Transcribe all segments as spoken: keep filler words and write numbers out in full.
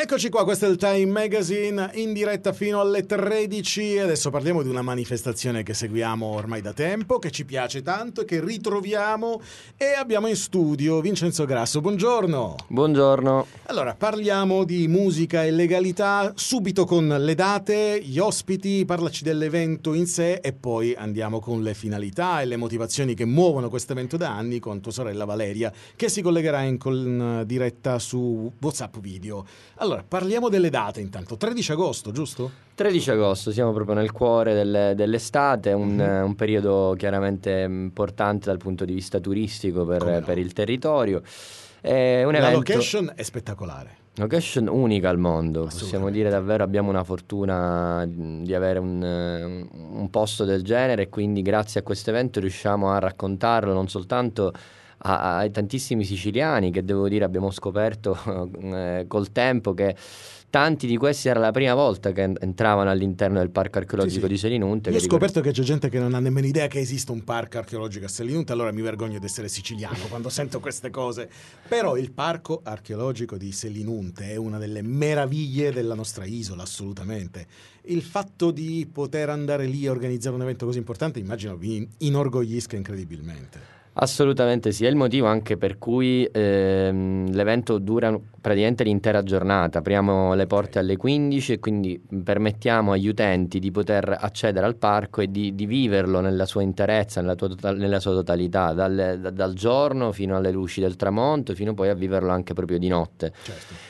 Eccoci qua, questo è il Time Magazine in diretta fino alle tredici. Adesso parliamo di una manifestazione che seguiamo ormai da tempo, che ci piace tanto e che ritroviamo, e abbiamo in studio Vincenzo Grasso. Buongiorno. Buongiorno. Allora, parliamo di musica e legalità subito con le date, gli ospiti, parlaci dell'evento in sé e poi andiamo con le finalità e le motivazioni che muovono questo evento da anni con tua sorella Valeria, che si collegherà in, col- in diretta su WhatsApp video. Allora, parliamo delle date intanto. tredici agosto, giusto? tredici agosto, siamo proprio nel cuore del- dell'estate, un, Mhm. un periodo chiaramente importante dal punto di vista turistico per, Come no. per il territorio. È un La evento, location è spettacolare. location unica al mondo, possiamo Assolutamente. dire davvero abbiamo una fortuna di avere un, eh, un posto del genere, e quindi grazie a questo evento riusciamo a raccontarlo non soltanto a- ai tantissimi siciliani, che devo dire abbiamo scoperto eh, col tempo che tanti di questi era la prima volta che en- entravano all'interno del parco archeologico Sì, sì. di Selinunte. Io ho che ricordo- scoperto che c'è gente che non ha nemmeno idea che esista un parco archeologico a Selinunte, allora mi vergogno di essere siciliano quando sento queste cose. Però il parco archeologico di Selinunte è una delle meraviglie della nostra isola, assolutamente. Il fatto di poter andare lì e organizzare un evento così importante, immagino vi inorgoglisca incredibilmente. Assolutamente sì, è il motivo anche per cui ehm, l'evento dura praticamente l'intera giornata. Apriamo le porte alle quindici e quindi permettiamo agli utenti di poter accedere al parco e di, di viverlo nella sua interezza, nella, tua tota- nella sua totalità, dal, da- dal giorno fino alle luci del tramonto, fino poi a viverlo anche proprio di notte. Certo.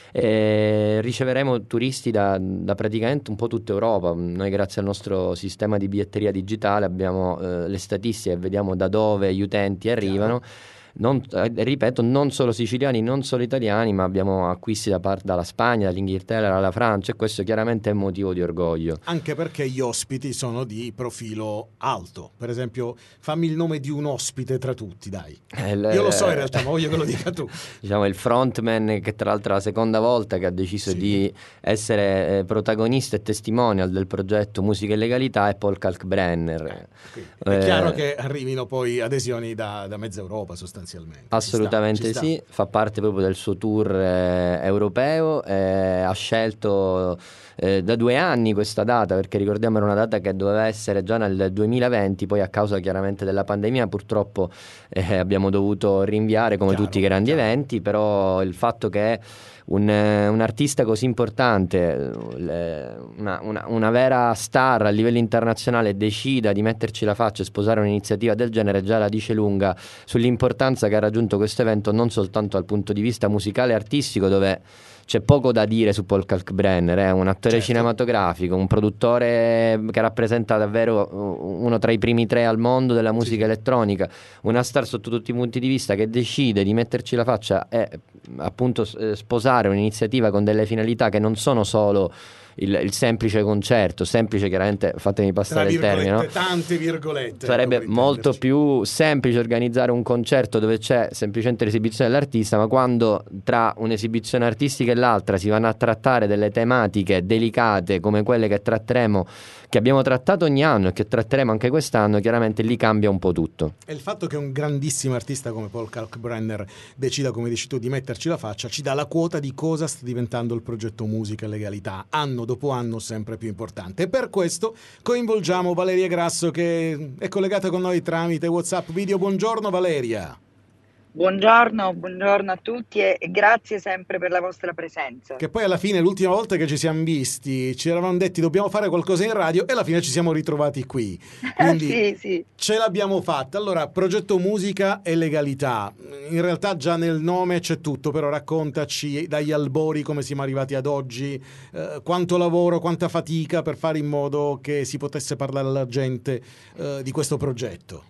E riceveremo turisti da, da praticamente un po' tutta Europa. Noi, grazie al nostro sistema di biglietteria digitale, abbiamo eh, le statistiche e vediamo da dove gli utenti arrivano. Non, eh, ripeto, non solo siciliani, non solo italiani, ma abbiamo acquisti da parte dalla Spagna, dall'Inghilterra, dalla Francia, e questo chiaramente è un motivo di orgoglio. Anche perché gli ospiti sono di profilo alto. Per esempio, fammi il nome di un ospite tra tutti, dai. Eh, il- Io lo so in realtà, ma voglio che lo dica tu. Diciamo il frontman, che tra l'altro è la seconda volta che ha deciso Sì. di essere eh, protagonista e testimonial del progetto Musica e Legalità, è Paul Kalkbrenner. Quindi è Eh, chiaro che arrivino poi adesioni da, da mezza Europa sostanzialmente. Assolutamente Ci sta, ci sì, fa parte proprio del suo tour eh, europeo, eh, ha scelto eh, da due anni questa data, perché ricordiamo era una data che doveva essere già nel duemilaventi, poi a causa chiaramente della pandemia purtroppo eh, abbiamo dovuto rinviare come Chiaro, tutti i grandi chiaro. eventi, però il fatto che un, eh, un artista così importante, eh, una, una- una vera star a livello internazionale, decida di metterci la faccia e sposare un'iniziativa del genere già la dice lunga sull'importanza che ha raggiunto questo evento, non soltanto dal punto di vista musicale e artistico, dove c'è poco da dire su Paul Kalkbrenner, è un attore Certo. cinematografico, un produttore che rappresenta davvero uno tra i primi tre al mondo della musica Sì, sì. elettronica, una star sotto tutti i punti di vista, che decide di metterci la faccia e appunto eh, sposare un'iniziativa con delle finalità che non sono solo il, il semplice concerto, semplice chiaramente, fatemi Tra passare il virgolette, termine, no? tante virgolette. Sarebbe ecco, per molto intenderci. più semplice organizzare un concerto dove c'è semplicemente l'esibizione dell'artista, ma quando tra un'esibizione artistica e l'altra si vanno a trattare delle tematiche delicate come quelle che tratteremo, che abbiamo trattato ogni anno e che tratteremo anche quest'anno, chiaramente lì cambia un po' tutto. E il fatto che un grandissimo artista come Paul Kalkbrenner decida, come dici tu, di metterci la faccia, ci dà la quota di cosa sta diventando il progetto Musica e Legalità, anno dopo anno sempre più importante. E per questo coinvolgiamo Valeria Grasso, che è collegata con noi tramite WhatsApp video. Buongiorno Valeria. Buongiorno, buongiorno a tutti e e grazie sempre per la vostra presenza. Che poi alla fine, l'ultima volta che ci siamo visti, ci eravamo detti dobbiamo fare qualcosa in radio e alla fine ci siamo ritrovati qui. Quindi Sì, sì. ce l'abbiamo fatta. Allora, progetto Musica e Legalità. In realtà già nel nome c'è tutto, però raccontaci dagli albori come siamo arrivati ad oggi, eh, quanto lavoro, quanta fatica per fare in modo che si potesse parlare alla gente eh, di questo progetto.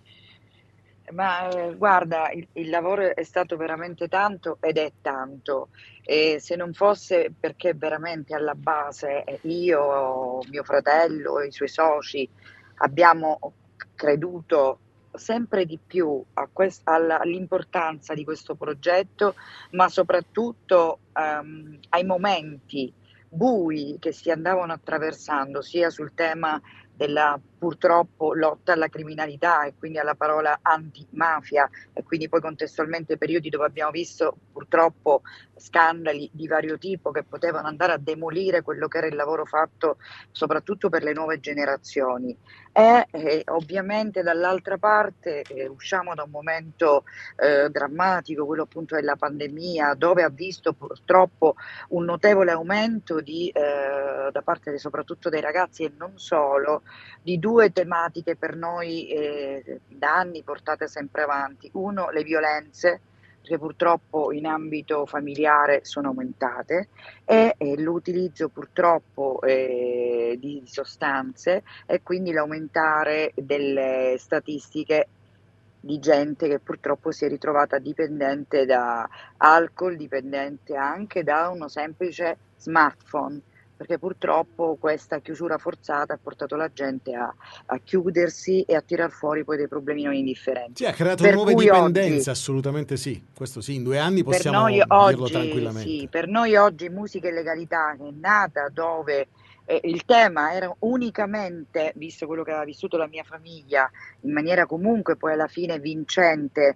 Ma eh, guarda, il, il lavoro è stato veramente tanto ed è tanto. E se non fosse perché veramente alla base eh, io, mio fratello e i suoi soci abbiamo creduto sempre di più a quest- alla- all'importanza di questo progetto, ma soprattutto ehm, ai momenti bui che si andavano attraversando, sia sul tema della purtroppo lotta alla criminalità e quindi alla parola antimafia, e quindi poi contestualmente periodi dove abbiamo visto purtroppo scandali di vario tipo che potevano andare a demolire quello che era il lavoro fatto soprattutto per le nuove generazioni. E eh, ovviamente dall'altra parte eh, usciamo da un momento eh, drammatico, quello appunto della pandemia, dove ha visto purtroppo un notevole aumento di, eh, da parte soprattutto dei ragazzi e non solo, di due tematiche per noi eh, da anni portate sempre avanti. Uno, le violenze, che purtroppo in ambito familiare sono aumentate, e eh, l'utilizzo purtroppo eh, di sostanze, e quindi l'aumentare delle statistiche di gente che purtroppo si è ritrovata dipendente da alcol, dipendente anche da uno semplice smartphone, perché purtroppo questa chiusura forzata ha portato la gente a, a chiudersi e a tirar fuori poi dei problemi non indifferenti. Sì, ha creato Per nuove cui dipendenze, oggi, assolutamente sì. Questo sì, in due anni per possiamo noi dirlo oggi, tranquillamente. sì, per noi oggi Musica e Legalità, che è nata dove eh, il tema era unicamente, visto quello che aveva vissuto la mia famiglia, in maniera comunque poi alla fine vincente,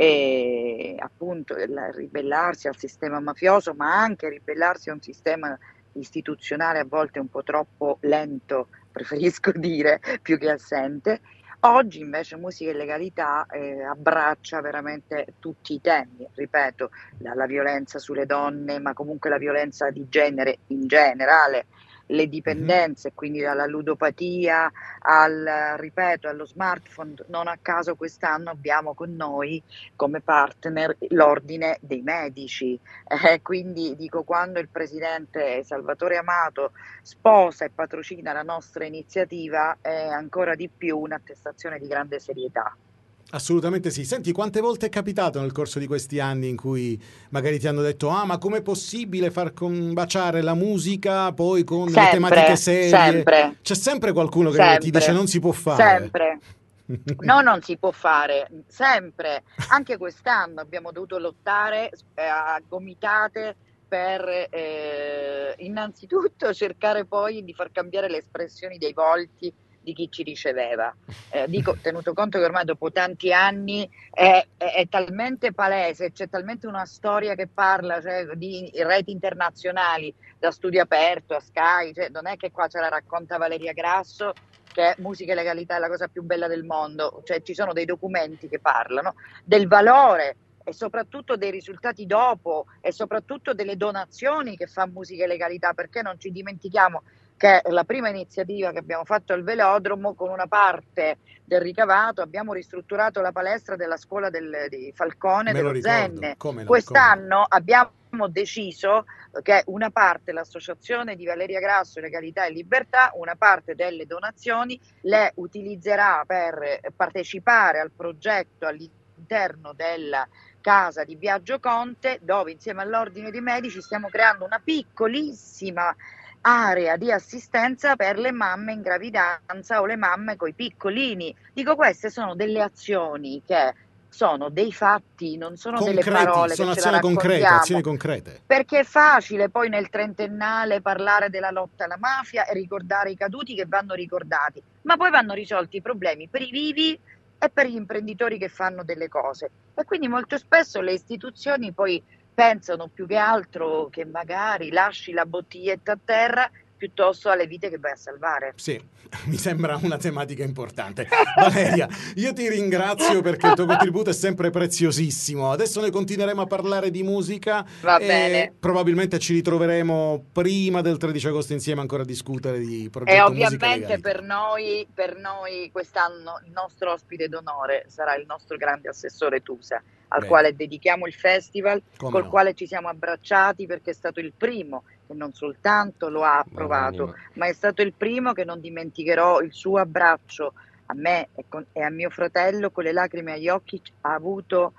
e appunto il ribellarsi al sistema mafioso, ma anche ribellarsi a un sistema istituzionale a volte un po' troppo lento, preferisco dire, più che assente. Oggi invece Musica e Legalità eh, abbraccia veramente tutti i temi, ripeto, dalla violenza sulle donne, ma comunque la violenza di genere in generale, le dipendenze, quindi dalla ludopatia al, ripeto, allo smartphone. Non a caso quest'anno abbiamo con noi come partner l'Ordine dei Medici, eh, quindi dico, quando il presidente Salvatore Amato sposa e patrocina la nostra iniziativa, è ancora di più un'attestazione di grande serietà. Assolutamente sì. Senti, quante volte è capitato nel corso di questi anni in cui magari ti hanno detto ah, ma com'è possibile far combaciare la musica poi con le tematiche Sempre, serie? sempre, C'è sempre qualcuno che ti dice sempre, non si può fare. sempre. No, non si può fare, sempre. Anche quest'anno abbiamo dovuto lottare eh, a gomitate per eh, innanzitutto cercare poi di far cambiare le espressioni dei volti di chi ci riceveva. Eh, dico, tenuto conto che ormai dopo tanti anni è, è, è talmente palese, c'è talmente una storia che parla, cioè, di reti internazionali, da Studio Aperto a Sky, cioè, non è che qua ce la racconta Valeria Grasso che Musica e Legalità è la cosa più bella del mondo, cioè ci sono dei documenti che parlano del valore e soprattutto dei risultati dopo, e soprattutto delle donazioni che fa Musica e Legalità, perché non ci dimentichiamo che la prima iniziativa che abbiamo fatto al Velodromo, con una parte del ricavato abbiamo ristrutturato la palestra della scuola del, di Falcone Me lo dello ricordo, Zenne. come no, Quest'anno come abbiamo deciso che una parte, l'associazione di Valeria Grasso, Legalità e Libertà, una parte delle donazioni le utilizzerà per partecipare al progetto all'interno della casa di Biagio Conte, dove insieme all'Ordine dei Medici stiamo creando una piccolissima area di assistenza per le mamme in gravidanza o le mamme coi piccolini. Dico, queste sono delle azioni che sono dei fatti, non sono delle concreti, parole sono che ce la azioni concrete, azioni raccontiamo. concrete. Perché è facile poi nel trentennale parlare della lotta alla mafia e ricordare i caduti, che vanno ricordati, ma poi vanno risolti i problemi per i vivi e per gli imprenditori che fanno delle cose. E quindi molto spesso le istituzioni poi pensano più che altro che magari lasci la bottiglietta a terra piuttosto alle vite che vai a salvare. Sì, mi sembra una tematica importante. Valeria, io ti ringrazio perché il tuo contributo è sempre preziosissimo. Adesso noi continueremo a parlare di musica. Va e bene. probabilmente ci ritroveremo prima del tredici agosto insieme ancora a discutere di E progetto Musica e ovviamente Legalità. per noi, per noi quest'anno il nostro ospite d'onore sarà il nostro grande assessore Tusa, al Bene. quale dedichiamo il festival, Come col no. quale ci siamo abbracciati, perché è stato il primo che non soltanto lo ha approvato, Buonanima. ma è stato il primo che non dimenticherò il suo abbraccio a me e, con- e a mio fratello, con le lacrime agli occhi. Ha avuto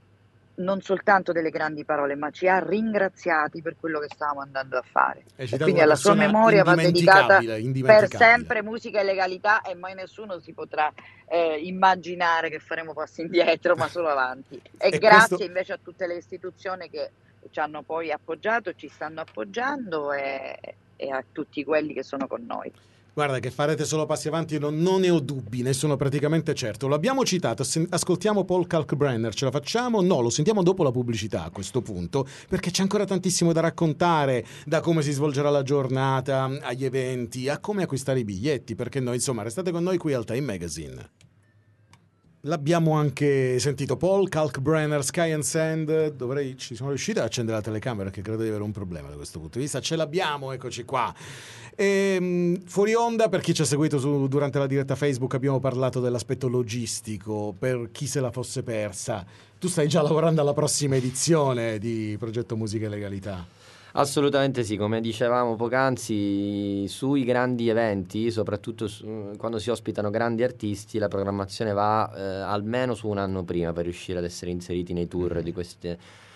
non soltanto delle grandi parole, ma ci ha ringraziati per quello che stavamo andando a fare. Hai E citato quindi una alla sua persona memoria va dedicata indimenticabile, per indimenticabile. sempre Musica e Legalità, e mai nessuno si potrà eh, immaginare che faremo passi indietro, ma solo avanti. E, E grazie questo- invece a tutte le istituzioni che ci hanno poi appoggiato, ci stanno appoggiando, e, e a tutti quelli che sono con noi. Guarda che farete solo passi avanti, non, non ne ho dubbi, ne sono praticamente certo. Lo abbiamo citato, ascoltiamo Paul Kalkbrenner, ce la facciamo? No, lo sentiamo dopo la pubblicità a questo punto, perché c'è ancora tantissimo da raccontare, da come si svolgerà la giornata, agli eventi, a come acquistare i biglietti, perché noi, insomma, restate con noi qui al Time Magazine. L'abbiamo anche sentito, Paul Kalkbrenner, Sky and Sand. Dovrei, ci sono riuscito ad accendere la telecamera, che credo di avere un problema da questo punto di vista. Ce l'abbiamo, eccoci qua. E, fuori onda, per chi ci ha seguito su, durante la diretta Facebook, abbiamo parlato dell'aspetto logistico, per chi se la fosse persa. Tu stai già lavorando alla prossima edizione di Progetto Musica e Legalità. Assolutamente sì, come dicevamo poc'anzi, sui grandi eventi, soprattutto su, quando si ospitano grandi artisti, la programmazione va eh, almeno su un anno prima per riuscire ad essere inseriti nei tour di queste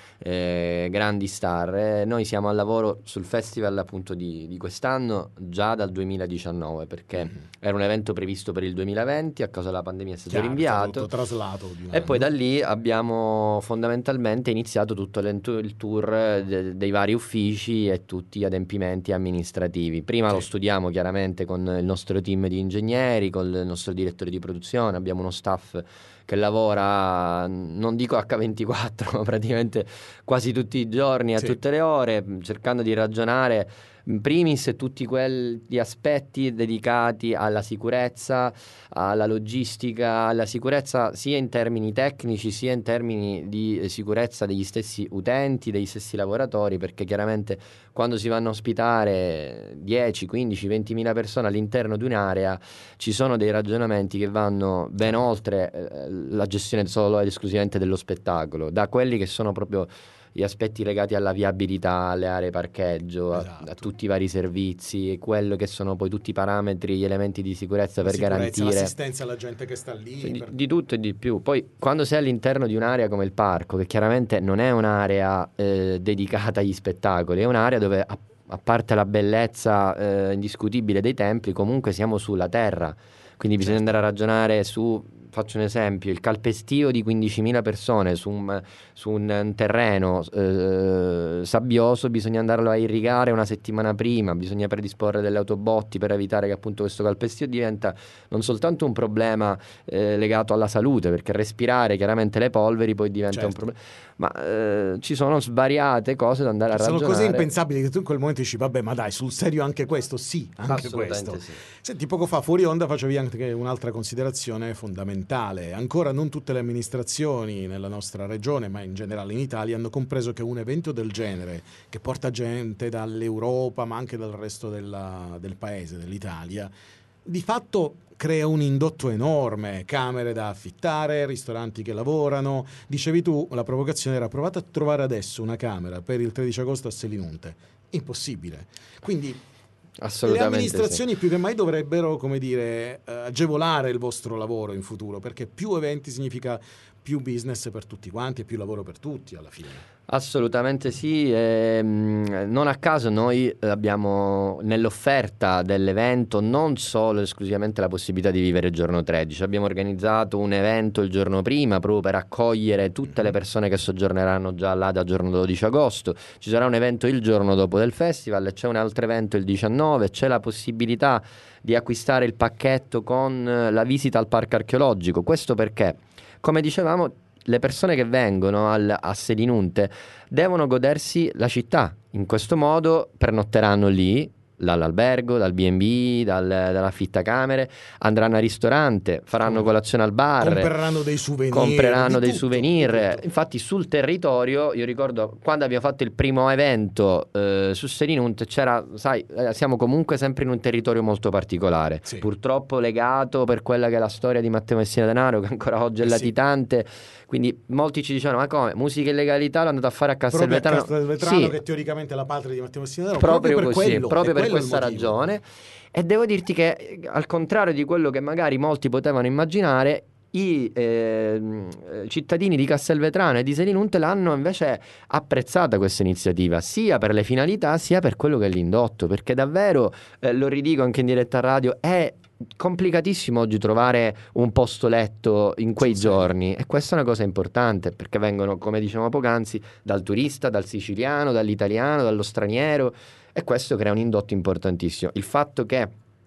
eh, grandi star. Eh, noi siamo al lavoro sul festival appunto di, di quest'anno già dal duemiladiciannove, perché mm-hmm. era un evento previsto per il duemilaventi, a causa della pandemia è stato Chiaro, rinviato, è stato traslato di e poi da lì abbiamo fondamentalmente iniziato tutto il tour de, dei vari uffici e tutti gli adempimenti amministrativi. Prima sì. lo studiamo chiaramente con il nostro team di ingegneri, con il nostro direttore di produzione, abbiamo uno staff che lavora, non dico acca ventiquattro, ma praticamente quasi tutti i giorni, a sì. tutte le ore, cercando di ragionare in primis tutti quegli aspetti dedicati alla sicurezza, alla logistica, alla sicurezza sia in termini tecnici sia in termini di sicurezza degli stessi utenti, degli stessi lavoratori, perché chiaramente quando si vanno a ospitare dieci, quindici, ventimila persone all'interno di un'area ci sono dei ragionamenti che vanno ben oltre eh, la gestione solo ed esclusivamente dello spettacolo, da quelli che sono proprio gli aspetti legati alla viabilità, alle aree parcheggio, esatto. a, a tutti i vari servizi, e quello che sono poi tutti i parametri, gli elementi di sicurezza la per sicurezza, garantire l'assistenza alla gente che sta lì, cioè, per... di, di tutto e di più. Poi quando sei all'interno di un'area come il parco, che chiaramente non è un'area eh, dedicata agli spettacoli, è un'area dove a, a parte la bellezza eh, indiscutibile dei templi, comunque siamo sulla terra, quindi bisogna certo. andare a ragionare su, faccio un esempio, il calpestio di quindicimila persone su un, su un terreno eh, sabbioso, bisogna andarlo a irrigare una settimana prima, bisogna predisporre delle autobotti per evitare che appunto questo calpestio diventa non soltanto un problema eh, legato alla salute, perché respirare chiaramente le polveri poi diventa certo. un problema, ma eh, ci sono svariate cose da andare a sono ragionare. Sono cose impensabili che tu in quel momento dici vabbè, ma dai, sul serio anche questo? Sì, anche questo. Sì. Senti, poco fa fuori onda facevi anche un'altra considerazione fondamentale. Ancora non tutte le amministrazioni nella nostra regione, ma in generale in Italia, hanno compreso che un evento del genere, che porta gente dall'Europa ma anche dal resto della, del paese, dell'Italia, di fatto crea un indotto enorme, camere da affittare, ristoranti che lavorano. Dicevi tu, la provocazione era: provate a trovare adesso una camera per il tredici agosto a Selinunte. Impossibile. Quindi le amministrazioni sì. più che mai dovrebbero, come dire, agevolare il vostro lavoro in futuro, perché più eventi significa più business per tutti quanti e più lavoro per tutti alla fine. Assolutamente sì, e, mh, non a caso noi abbiamo nell'offerta dell'evento non solo esclusivamente la possibilità di vivere il giorno tredici, abbiamo organizzato un evento il giorno prima proprio per accogliere tutte le persone che soggiorneranno già là da giorno dodici agosto, ci sarà un evento il giorno dopo del festival, c'è un altro evento il diciannove, c'è la possibilità di acquistare il pacchetto con la visita al parco archeologico. Questo perché, come dicevamo, le persone che vengono al, a Selinunte devono godersi la città. In questo modo pernotteranno lì, dall'albergo, dal bi e bi, dal, dall'affittacamere, andranno al ristorante, faranno colazione al bar, compreranno dei souvenir, compreranno dei tutto, souvenir. tutto. Infatti sul territorio, io ricordo quando abbiamo fatto il primo evento eh, su Selinunte, c'era, sai, eh, siamo comunque sempre in un territorio molto particolare, sì. purtroppo legato per quella che è la storia di Matteo Messina Denaro, che ancora oggi è eh latitante, sì. Quindi molti ci dicevano: ma come, musica e legalità l'ho andato a fare a Castelvetrano, proprio a Castelvetrano sì. che teoricamente è la patria di Matteo Messina Denaro, proprio, proprio per così, quello, proprio per quello questa ragione. E devo dirti che, al contrario di quello che magari molti potevano immaginare, i eh, cittadini di Castelvetrano e di Selinunte l'hanno invece apprezzata questa iniziativa, sia per le finalità sia per quello che è l'indotto, perché davvero, eh, lo ridico anche in diretta radio, è complicatissimo oggi trovare un posto letto in quei sì, giorni sì. E questa è una cosa importante, perché vengono, come dicevamo poc'anzi, dal turista, dal siciliano, dall'italiano, dallo straniero, e questo crea un indotto importantissimo. Il fatto che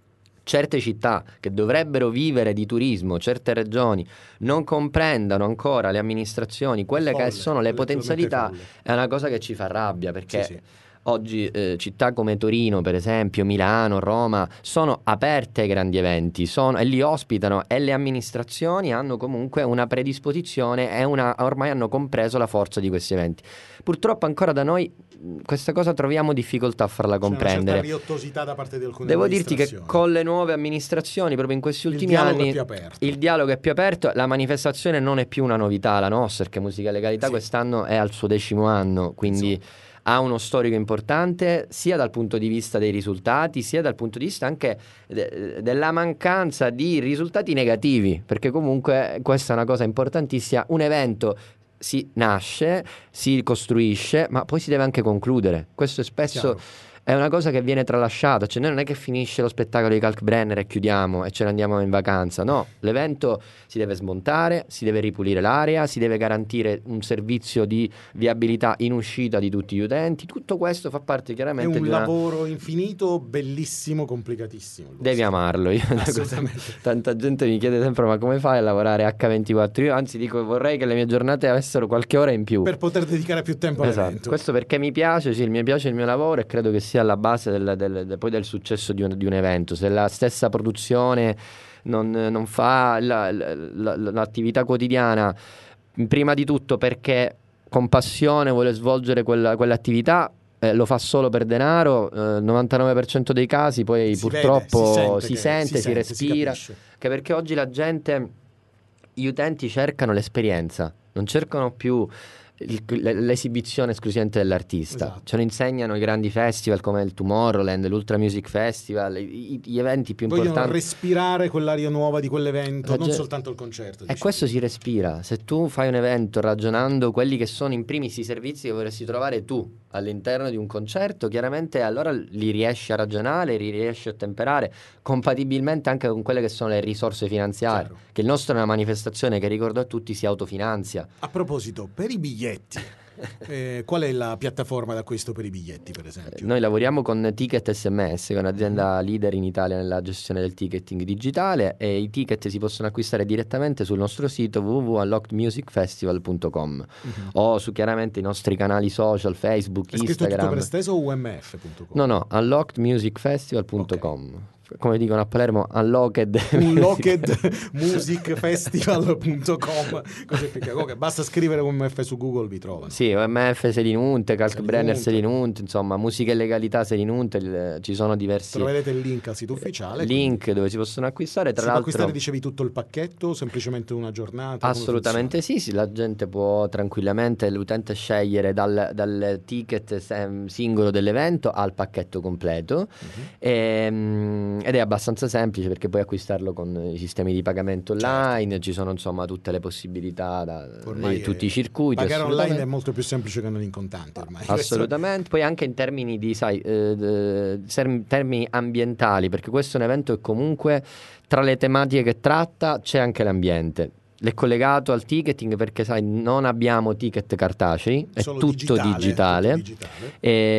certe città che dovrebbero vivere di turismo, certe regioni non comprendano ancora le amministrazioni quelle Folle, che sono le potenzialità, folle. è una cosa che ci fa rabbia, perché Sì, sì. oggi eh, città come Torino, per esempio, Milano, Roma, sono aperte ai grandi eventi, sono, e li ospitano, e le amministrazioni hanno comunque una predisposizione e una, ormai hanno compreso la forza di questi eventi. Purtroppo ancora da noi mh, questa cosa troviamo difficoltà a farla comprendere. C'è una certa riottosità da parte di alcune Devo dirti che amministrazioni. con le nuove amministrazioni, proprio in questi ultimi il dialogo anni, è più aperto. il dialogo è più aperto, la manifestazione non è più una novità la nostra, perché Musica e Legalità Sì. quest'anno è al suo decimo anno, quindi Insomma. ha uno storico importante sia dal punto di vista dei risultati, sia dal punto di vista anche de- della mancanza di risultati negativi, perché comunque questa è una cosa importantissima. Un evento si nasce, si costruisce, ma poi si deve anche concludere. Questo è spesso Chiaro. è una cosa che viene tralasciata, cioè noi non è che finisce lo spettacolo di Kalkbrenner e chiudiamo e ce ne andiamo in vacanza, no, l'evento si deve smontare, si deve ripulire l'area, si deve garantire un servizio di viabilità in uscita di tutti gli utenti, tutto questo fa parte È chiaramente un di una... lavoro infinito, bellissimo, complicatissimo. Devi amarlo. Io Assolutamente. tanta gente mi chiede sempre ma come fai a lavorare acca ventiquattro? Io anzi dico vorrei che le mie giornate avessero qualche ora in più. Per poter dedicare più tempo Esatto, all'evento. questo perché mi piace, sì, mi piace il mio lavoro e credo che sia alla base del, del, del- poi del successo di un, di un evento. Se la stessa produzione non, non fa la- la- la- l'attività quotidiana, prima di tutto perché con passione vuole svolgere quella, quell'attività, eh, lo fa solo per denaro, eh, il novantanove per cento dei casi poi Si purtroppo vede, si che- sente, si, sente, respira, capisce. che perché oggi la gente, gli utenti cercano l'esperienza, non cercano più il- l'esibizione esclusivamente dell'artista. Esatto. Ce lo insegnano i grandi festival come il Tomorrowland, l'Ultra Music Festival, i- gli eventi più Vogliono importanti. respirare quell'aria nuova di quell'evento, La non gen- soltanto il concerto. E diciamo. questo si respira. Se tu fai un evento ragionando quelli che sono in primis i servizi che vorresti trovare tu all'interno di un concerto, chiaramente allora li riesci a ragionare, li riesci a temperare compatibilmente anche con quelle che sono le risorse finanziarie. Chiaro. Che il nostro è una manifestazione che, ricordo a tutti, si autofinanzia. A proposito, per i biglietti, eh, qual è la piattaforma d'acquisto per i biglietti, per esempio? Noi lavoriamo con Ticket S M S, che è un'azienda leader in Italia nella gestione del ticketing digitale, e i ticket si possono acquistare direttamente sul nostro sito w w w punto unlocked music festival punto com Mhm. o su chiaramente i nostri canali social, Facebook, È scritto tutto Instagram. per esteso o u m f punto com? No, no, unlocked music festival punto com. Come dicono a Palermo, unlocked. unlocked music festival punto com. Così è più che basta scrivere U M F su Google, vi trovano. Sì, O M F Selinunte, Kalkbrenner Selinunte. Selinunte, insomma, Musica e Legalità Selinunte, il- ci sono diversi Troverete il link al sito ufficiale. link quindi dove si possono acquistare. Tra si può l'altro, acquistare, dicevi, tutto il pacchetto, semplicemente una giornata? Come assolutamente sì, sì, la gente può tranquillamente, l'utente scegliere dal, dal ticket sem- singolo dell'evento al pacchetto completo. funziona? Mhm. Ehm, ed è abbastanza semplice perché puoi acquistarlo con i sistemi di pagamento online, ci sono insomma tutte le possibilità, da, Ormai eh, tutti è- i circuiti. Pagare assolutamente. online è molto più semplice che non in contante ormai. Assolutamente, poi anche in termini di, sai, eh, d- serm- termini ambientali, perché questo è un evento che comunque tra le tematiche che tratta c'è anche l'ambiente. L'è collegato al ticketing perché, sai, non abbiamo ticket cartacei, è Solo tutto digitale, digitale, tutto digitale.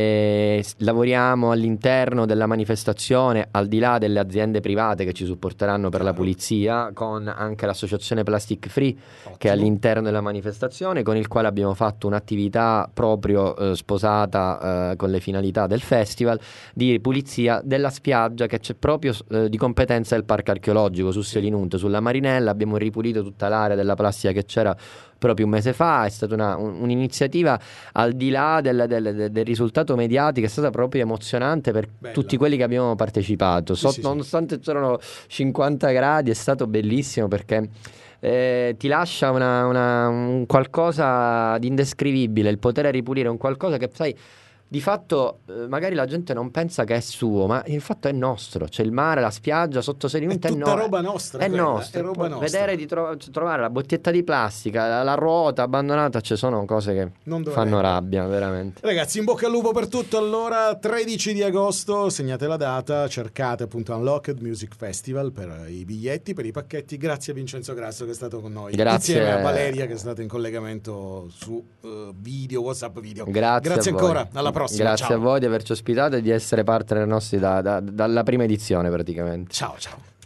e s- lavoriamo all'interno della manifestazione, al di là delle aziende private che ci supporteranno per la Chiaro. pulizia, con anche l'associazione Plastic Free che è Ottimo. all'interno della manifestazione, con il quale abbiamo fatto un'attività proprio eh, sposata eh, con le finalità del festival di pulizia della spiaggia che c'è proprio eh, di competenza del parco archeologico su Selinunte, sulla Marinella. Abbiamo ripulito tutta l'area della plastica che c'era proprio un mese fa. È stata una- un- un'iniziativa al di là del, del- del- del risultato mediatico, è stata proprio emozionante per Bella. tutti quelli che abbiamo partecipato. Sì, So- sì, sì. nonostante c'erano cinquanta gradi, è stato bellissimo perché eh, ti lascia una- una- un qualcosa di indescrivibile, il poter ripulire un qualcosa che, sai, di fatto eh, magari la gente non pensa che è suo, ma il fatto è nostro. C'è il mare, la spiaggia, sotto Selinunte È è, tutta no- roba nostra, è quella, nostro. è roba Poi nostra. vedere di tro- trovare la bottiglietta di plastica, la, la ruota abbandonata, ci sono cose che Non dovrebbe. fanno rabbia, veramente. Ragazzi, in bocca al lupo per tutto. Allora, tredici di agosto, segnate la data, cercate appunto Unlocked Music Festival per i biglietti, per i pacchetti. Grazie a Vincenzo Grasso che è stato con noi. Grazie. Insieme a Valeria che è stata in collegamento su eh, video, WhatsApp video. Grazie, Grazie a voi. ancora, alla prossima. prossima. Grazie ciao. a voi di averci ospitato e di essere partner nostri da, da, dalla prima edizione praticamente. Ciao ciao.